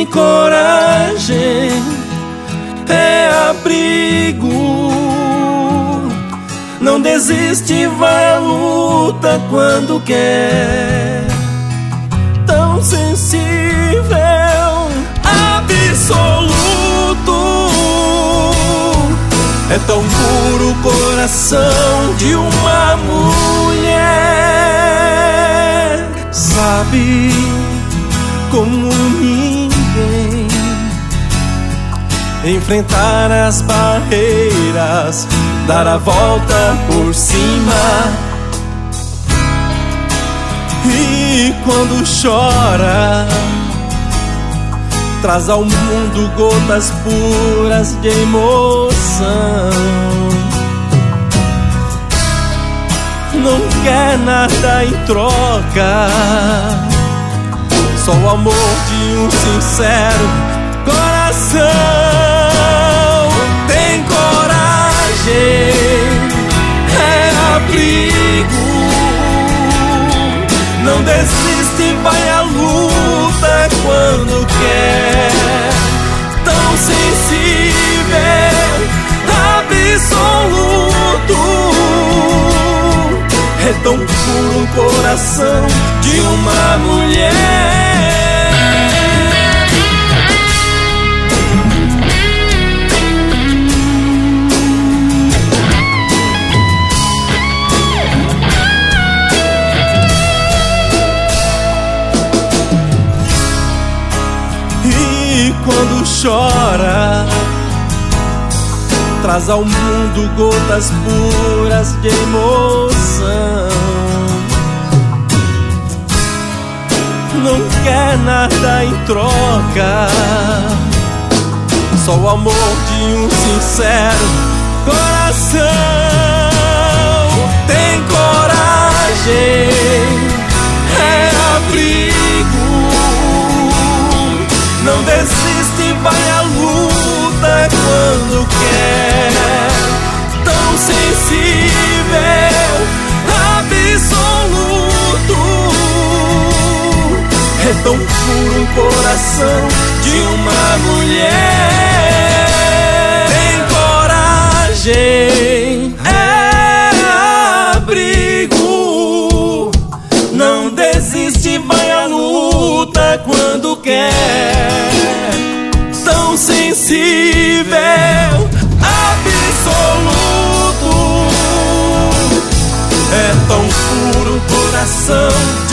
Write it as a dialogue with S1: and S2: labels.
S1: tem coragem, é abrigo. Não desiste, vai à luta quando quer. Tão sensível, absoluto. É tão puro o coração de uma mulher. Sabe como ninguém enfrentar as barreiras, dar a volta por cima. E quando chora, traz ao mundo gotas puras de emoção. Não quer nada em troca, só o amor de um sincero coração. Tem coragem, é abrigo. Não desiste, vai à luta quando quer. Tão sensível, absoluto. É tão puro o coração de uma mulher. Quando chora, traz ao mundo gotas puras de emoção. Não quer nada em troca, só o amor de um sincero coração. Tem coragem, é abrigo. Não desiste, vai à luta quando quer. Tão sensível, absoluto. É tão puro o coração de uma mulher. Tem coragem, é abrigo. Não desiste, vai à luta quando quer. Tão sensível, absoluto. É tão puro o coração